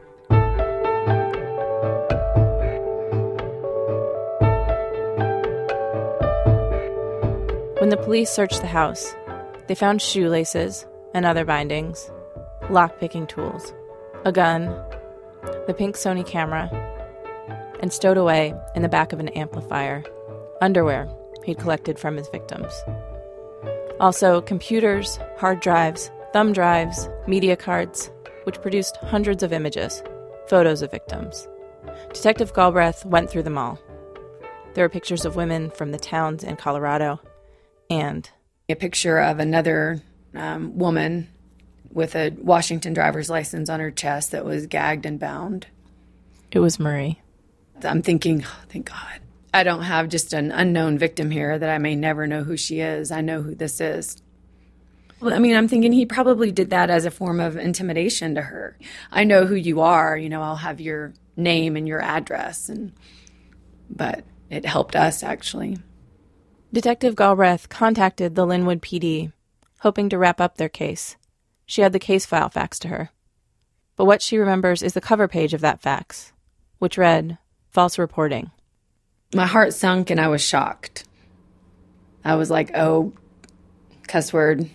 When When the police searched the house, they found shoelaces and other bindings, lock-picking tools, a gun, the pink Sony camera, and stowed away in the back of an amplifier, underwear he'd collected from his victims. Also, computers, hard drives, thumb drives, media cards, which produced hundreds of images, photos of victims. Detective Galbraith went through them all. There were pictures of women from the towns in Colorado, and a picture of another woman with a Washington driver's license on her chest that was gagged and bound. It was Marie. I'm thinking, oh, thank God. I don't have just an unknown victim here that I may never know who she is. I know who this is. Well, I mean, I'm thinking he probably did that as a form of intimidation to her. I know who you are. You know, I'll have your name and your address. But it helped us, actually. Detective Galbraith contacted the Linwood PD, hoping to wrap up their case. She had the case file faxed to her. But what she remembers is the cover page of that fax, which read, "False reporting." My heart sunk and I was shocked. I was like, oh, cuss word.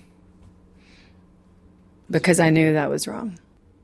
Because I knew that was wrong.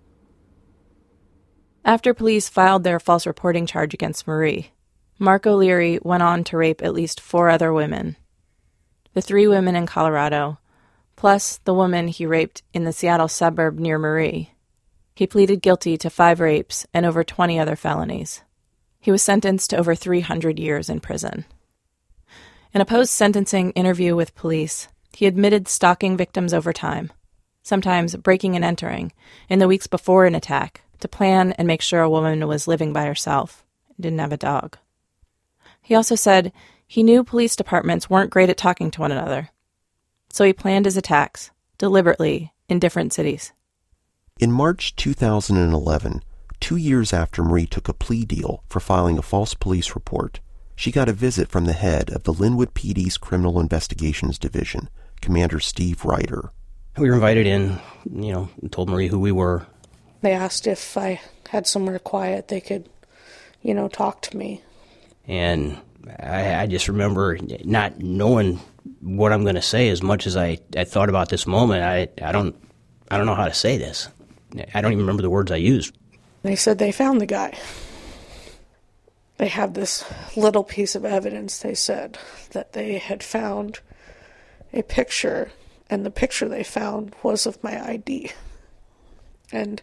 After police filed their false reporting charge against Marie, Mark O'Leary went on to rape at least 4 other women. The 3 women in Colorado, plus the woman he raped in the Seattle suburb near Marie. He pleaded guilty to 5 rapes and over 20 other felonies. He was sentenced to over 300 years in prison. In a post-sentencing interview with police, he admitted stalking victims over time, sometimes breaking and entering, in the weeks before an attack, to plan and make sure a woman was living by herself and didn't have a dog. He also said he knew police departments weren't great at talking to one another, so he planned his attacks, deliberately, in different cities. In March 2011, 2 years after Marie took a plea deal for filing a false police report, she got a visit from the head of the Linwood PD's Criminal Investigations Division, Commander Steve Ryder. We were invited in, and told Marie who we were. They asked if I had somewhere quiet they could, talk to me. And I just remember not knowing what I'm going to say as much as I thought about this moment. I don't know how to say this. I don't even remember the words I used. They said they found the guy. They have this little piece of evidence, they said, that they had found a picture, and the picture they found was of my ID. And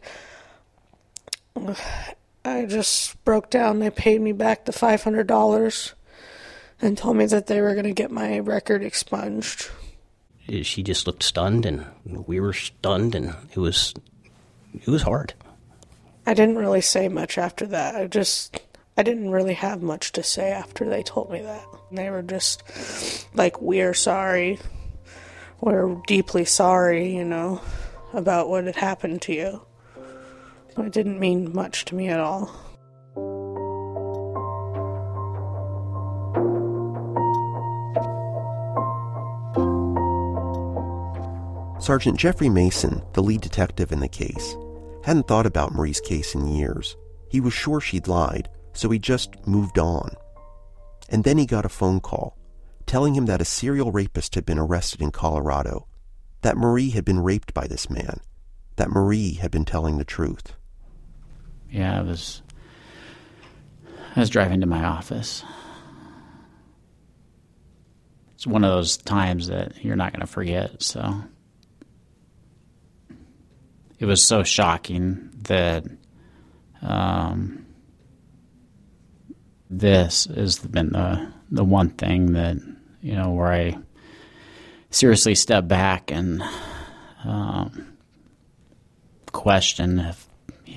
I just broke down. They paid me back the $500 and told me that they were going to get my record expunged. She just looked stunned, and we were stunned, and it was hard. I didn't really say much after that. I didn't really have much to say after they told me that. They were just like, we're sorry. We're deeply sorry, about what had happened to you. It didn't mean much to me at all. Sergeant Jeffrey Mason, the lead detective in the case, hadn't thought about Marie's case in years. He was sure she'd lied, so he just moved on. And then he got a phone call telling him that a serial rapist had been arrested in Colorado, that Marie had been raped by this man, that Marie had been telling the truth. Yeah, I was driving to my office. It's one of those times that you're not going to forget, so it was so shocking that this has been the one thing that, where I seriously step back and question if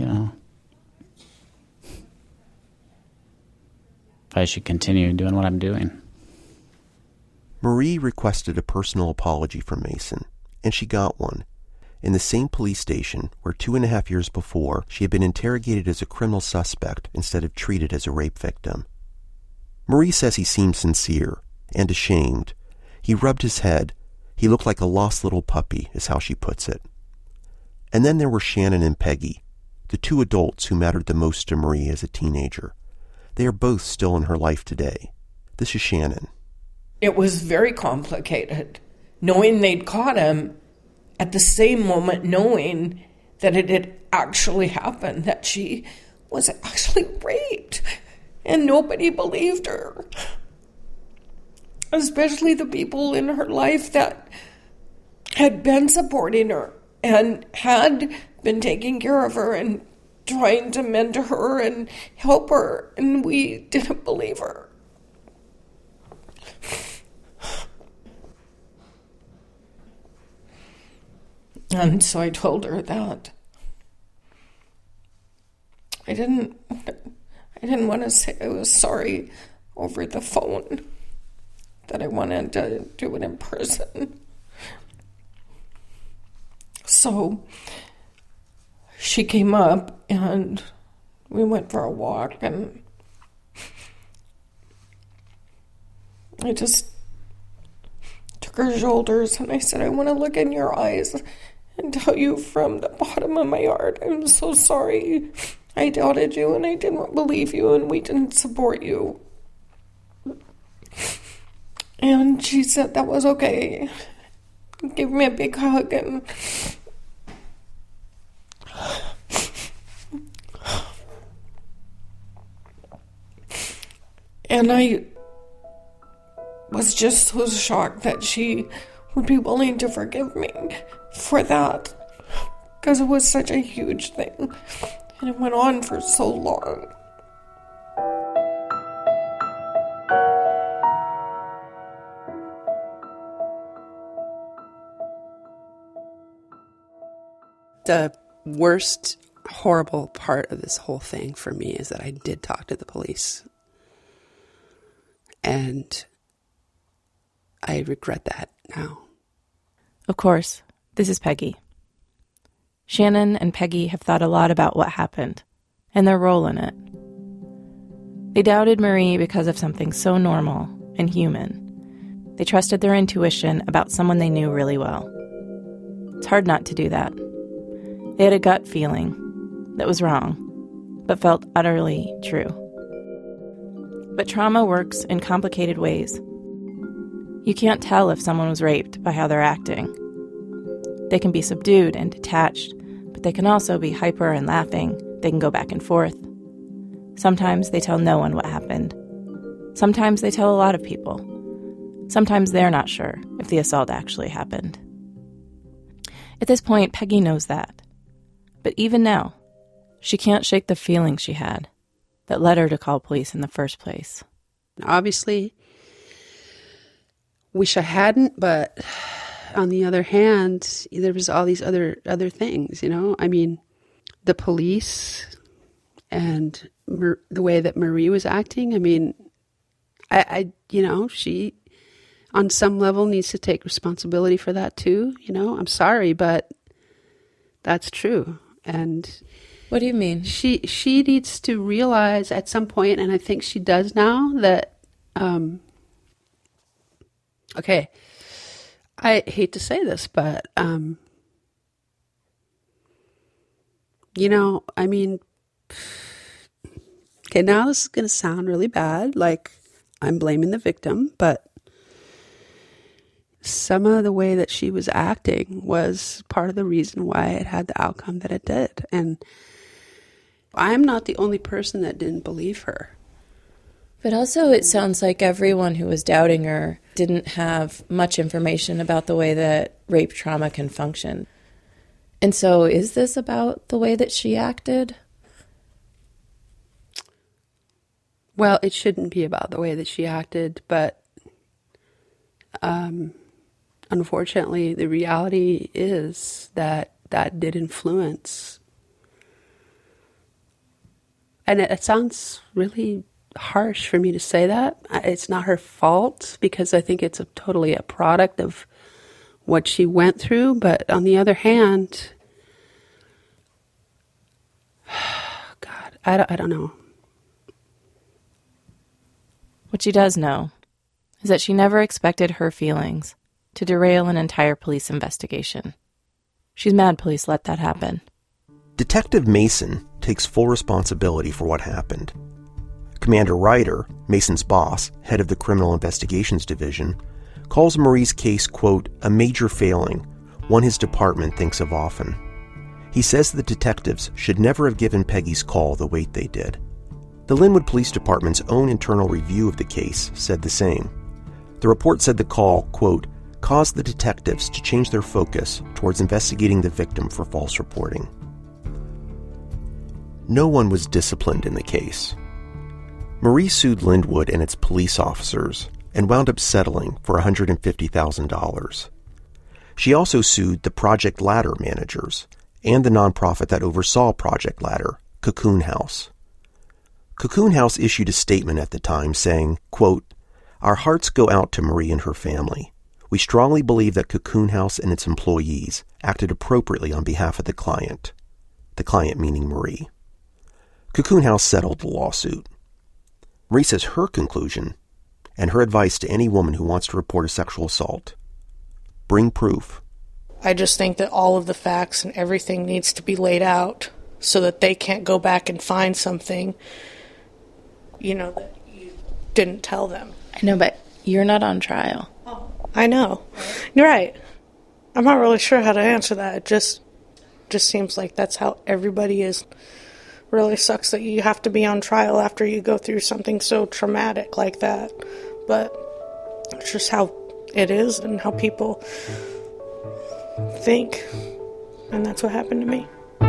I should continue doing what I'm doing. Marie requested a personal apology from Mason, and she got one, in the same police station where 2.5 years before she had been interrogated as a criminal suspect instead of treated as a rape victim. Marie says he seemed sincere and ashamed. He rubbed his head. He looked like a lost little puppy, is how she puts it. And then there were Shannon and Peggy, the 2 adults who mattered the most to Marie as a teenager. They are both still in her life today. This is Shannon. it was very complicated, knowing they'd caught him at the same moment, knowing that it had actually happened, that she was actually raped, and nobody believed her. Especially the people in her life that had been supporting her and had been taking care of her and trying to mentor her and help her, and we didn't believe her. And so I told her that I didn't want to say I was sorry over the phone, that I wanted to do it in person. So she came up and we went for a walk, and I just took her shoulders and I said, I want to look in your eyes and tell you from the bottom of my heart, I'm so sorry. I doubted you and I didn't believe you and we didn't support you. And she said that was okay. Gave me a big hug, and I was just so shocked that she would be willing to forgive me for that, because it was such a huge thing and it went on for so long. The worst, horrible part of this whole thing for me is that I did talk to the police. And I regret that now. Of course, this is Peggy. Shannon and Peggy have thought a lot about what happened and their role in it. They doubted Marie because of something so normal and human. They trusted their intuition about someone they knew really well. It's hard not to do that. They had a gut feeling that was wrong, but felt utterly true. But trauma works in complicated ways. You can't tell if someone was raped by how they're acting. They can be subdued and detached, but they can also be hyper and laughing. They can go back and forth. Sometimes they tell no one what happened. Sometimes they tell a lot of people. Sometimes they're not sure if the assault actually happened. At this point, Peggy knows that. But even now, she can't shake the feeling she had that led her to call police in the first place. Obviously, wish I hadn't, but on the other hand, there was all these other things, you know? I mean, the police and the way that Marie was acting, I mean, I she on some level needs to take responsibility for that too, you know? I'm sorry, but that's true. And what do you mean? She needs to realize at some point, and I think she does now, that okay, I hate to say this, but I mean, okay, now this is going to sound really bad, like I'm blaming the victim, but some of the way that she was acting was part of the reason why it had the outcome that it did. And I'm not the only person that didn't believe her. But also it sounds like everyone who was doubting her didn't have much information about the way that rape trauma can function. And so is this about the way that she acted? Well, it shouldn't be about the way that she acted, but unfortunately, the reality is that did influence. And it sounds really harsh for me to say that. It's not her fault, because I think it's totally a product of what she went through. But on the other hand, God, I don't know. What she does know is that she never expected her feelings to derail an entire police investigation. She's mad police let that happen. Detective Mason takes full responsibility for what happened. Commander Ryder, Mason's boss, head of the Criminal Investigations Division, calls Marie's case, quote, a major failing, one his department thinks of often. He says the detectives should never have given Peggy's call the weight they did. The Linwood Police Department's own internal review of the case said the same. The report said the call, quote, caused the detectives to change their focus towards investigating the victim for false reporting. No one was disciplined in the case. Marie sued Linwood and its police officers and wound up settling for $150,000. She also sued the Project Ladder managers and the nonprofit that oversaw Project Ladder, Cocoon House. Cocoon House issued a statement at the time saying, quote, our hearts go out to Marie and her family. We strongly believe that Cocoon House and its employees acted appropriately on behalf of the client meaning Marie. Cocoon House settled the lawsuit. Marie says her conclusion and her advice to any woman who wants to report a sexual assault: bring proof. I just think that all of the facts and everything needs to be laid out so that they can't go back and find something, that you didn't tell them. I know, but you're not on trial. Oh, I know. You're right. I'm not really sure how to answer that. It just seems like that's how everybody is. Really sucks that you have to be on trial after you go through something so traumatic like that. But it's just how it is and how people think. And that's what happened to me.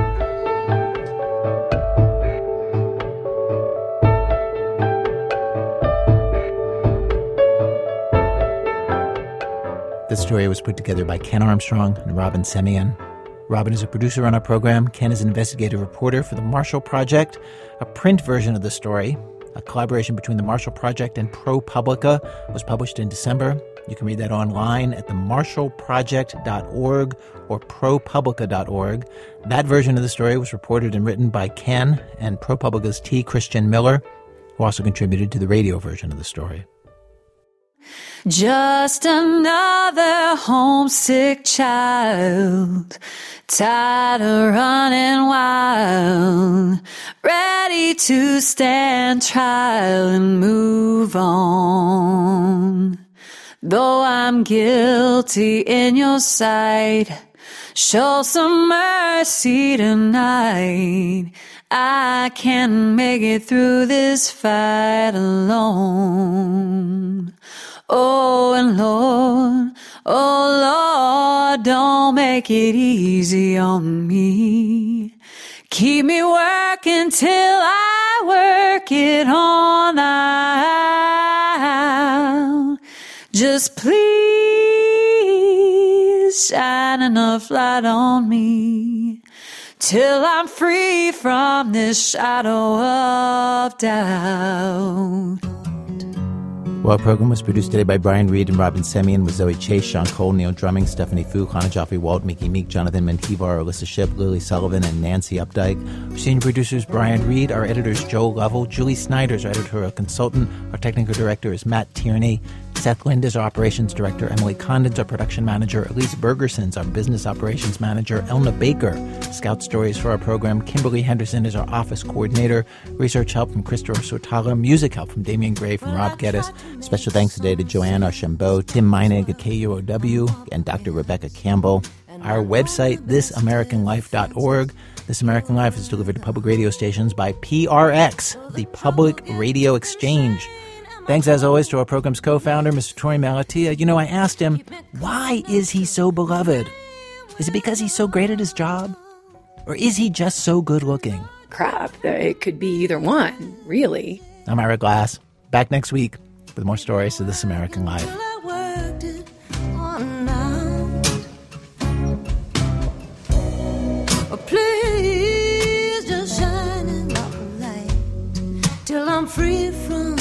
This story was put together by Ken Armstrong and Robin Semien. Robin is a producer on our program. Ken is an investigative reporter for the Marshall Project. A print version of the story, a collaboration between the Marshall Project and ProPublica, was published in December. You can read that online at themarshallproject.org or propublica.org. That version of the story was reported and written by Ken and ProPublica's T. Christian Miller, who also contributed to the radio version of the story. Just another homesick child, tired of running wild, ready to stand trial and move on. Though I'm guilty in your sight, show some mercy tonight. I can't make it through this fight alone. Oh, and Lord, oh Lord, don't make it easy on me. Keep me working till I work it on out. Just please shine enough light on me till I'm free from this shadow of doubt. Well, our program was produced today by Brian Reed and Robin Semien, with Zoe Chase, Sean Cole, Neil Drumming, Stephanie Fu, Hannah Joffrey, Walt, Mickey Meek, Jonathan Mentivar, Alyssa Shipp, Lily Sullivan, and Nancy Updike. Our senior producers, Brian Reed. Our editors, Joe Lovell. Julie Snyder's our editorial consultant. Our technical director is Matt Tierney. Seth Lind is our operations director. Emily Condon's our production manager. Elise Bergerson's our business operations manager. Elna Baker scouts stories for our program. Kimberly Henderson is our office coordinator. Research help from Christopher Sotala. Music help from Damian Gray, from Rob Geddes. Special thanks today to Joanne Archambault, Tim Meinig at KUOW, and Dr. Rebecca Campbell. Our website, thisamericanlife.org. This American Life is delivered to public radio stations by PRX, the Public Radio Exchange. Thanks, as always, to our program's co-founder, Mr. Torey Malatia. I asked him, why is he so beloved? Is it because he's so great at his job? Or is he just so good-looking? Crap, it could be either one, really. I'm Ira Glass. Back next week with more stories of This American Life. Please just shine enough light till I'm free from